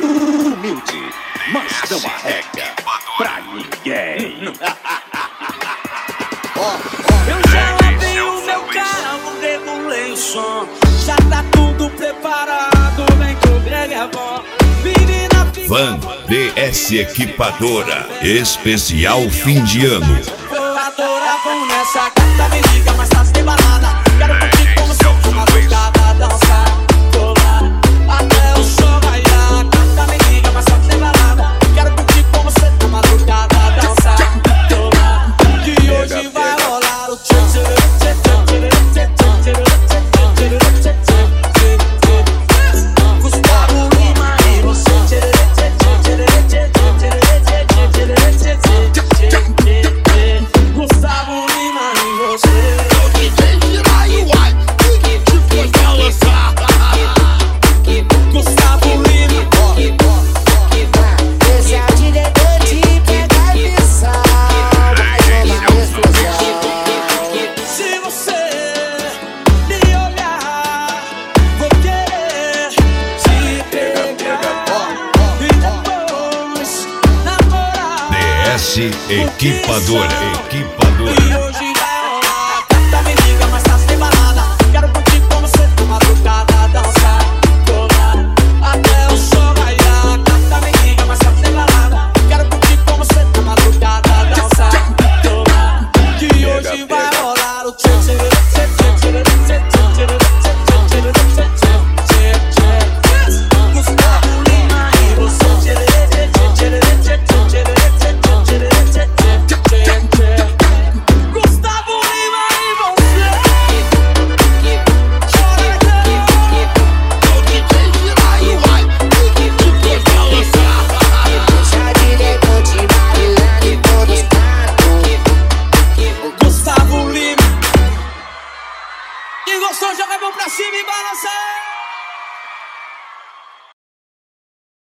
Humilde, mas não arrega pra ninguém. Eu já lavei o meu carro, regulei o som. Já tá tudo preparado, vem que o Greg é bom. Menina, Van DS Equipadora, especial fim de ano. vou adorar, vamos nessa gata, me liga, mas tá sem balada. Quero curtir como se fosse uma madrugada, dançar, colar, até o sol raiar. Gata, me liga, mas tá sem balada. Quero curtir como se fosse uma madrugada, dançar, colar. Que hoje vai rolar o tchê tchê tchê tchê tchê tchê tchê tchê tchê tchê. Gustavo Lima e você tchê tchê tchê tchê tchê tchê tchê tchê. Gustavo Lima e você. Gustavo Lima. Esse é o diretor de pegar e pisar. Mais uma explosão. Se você me olhar, vou querer te pegar e depois namorar. DS Equipadora. E hoje vai rolar. Gata, me liga, mas tá sem balada. Quero curtir como cê tá madrugada, dançar, colar, até o sol raiar. Gata, me liga, mas tá sem balada. Quero curtir como cê tá madrugada, dançar, colar. Que hoje vai rolar o tchê tchê tchê tchê tchê tchê tchê tchê tchê. Gustavo Lima e você tchê tchê tchê tchê tchê tchê tchê. Gustavo Lima e você. Esse é o diretor de bailando em todos os cantos. Gustavo Lima. Quem gostou, joga a mão pra cima e